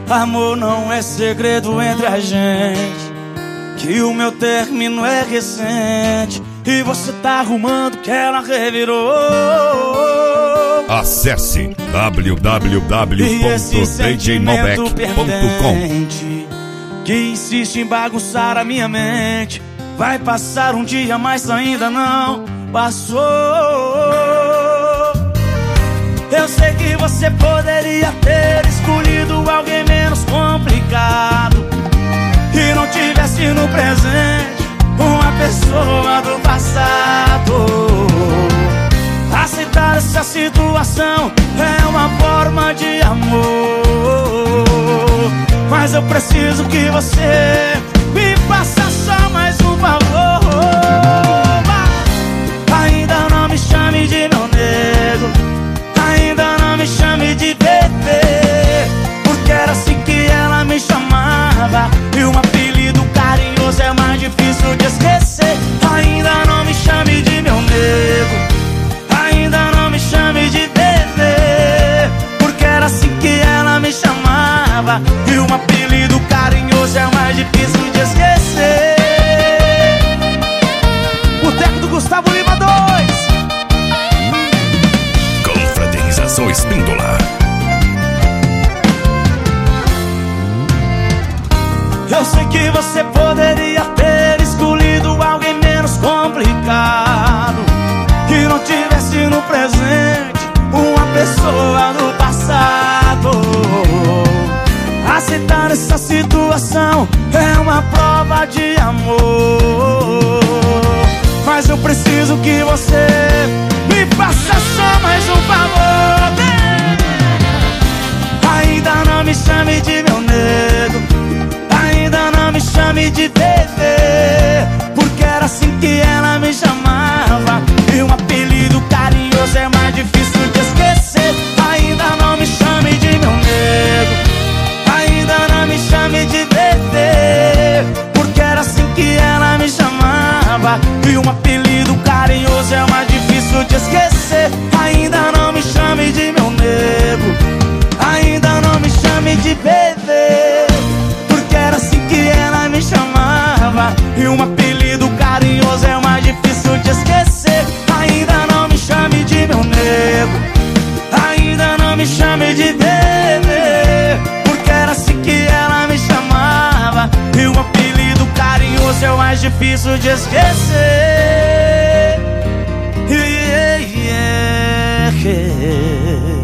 Amor, não é segredo entre a gente que o meu término é recente e você tá arrumando que ela revirou. Acesse www.djmalbec.com. que insiste em bagunçar a minha mente. Vai passar um dia, mas ainda não passou. Eu sei que você poderia ter escolhido alguém menos complicado e não tivesse no presente uma pessoa do passado. Aceitar essa situação é uma forma de amor, mas eu preciso que você me faça só mais um favor. Ainda não me chame de meu nego, ainda não me chame de bebê, porque era assim que ela me chamava e um apelido carinhoso é mais difícil de esquecer. Ainda não me chame de meu nego, ainda não me chame de bebê, porque era assim que ela me chamava e um apelido carinhoso é mais difícil de esquecer. Boteco do Gustavo Lima 2. Confraternização Espíndola. Eu sei que você poderia ter escolhido alguém menos complicado que não tivesse no presente uma pessoa do passado. Aceitar essa situação é uma prova de amor, mas eu preciso que você me faça só mais um favor. Ainda não me chame de meu nego, ainda não me chame de bebê, porque era assim que ela me chamava e um apelido carinhoso é mais difícil de esquecer. Ainda não me chame de meu nego, ainda não me chame de bebê, porque era assim que ela me chamava e um apelido carinhoso é mais difícil de esquecer. Ainda não me chame de meu nego, ainda não me chame de bebê, porque era assim que ela me chamava e um apelido carinhoso é mais difícil de esquecer. Ainda não me chame de meu nego, ainda não me chame de bebê, porque era assim que ela me chamava e um apelido carinhoso é o mais difícil de esquecer. Yeah, yeah, yeah.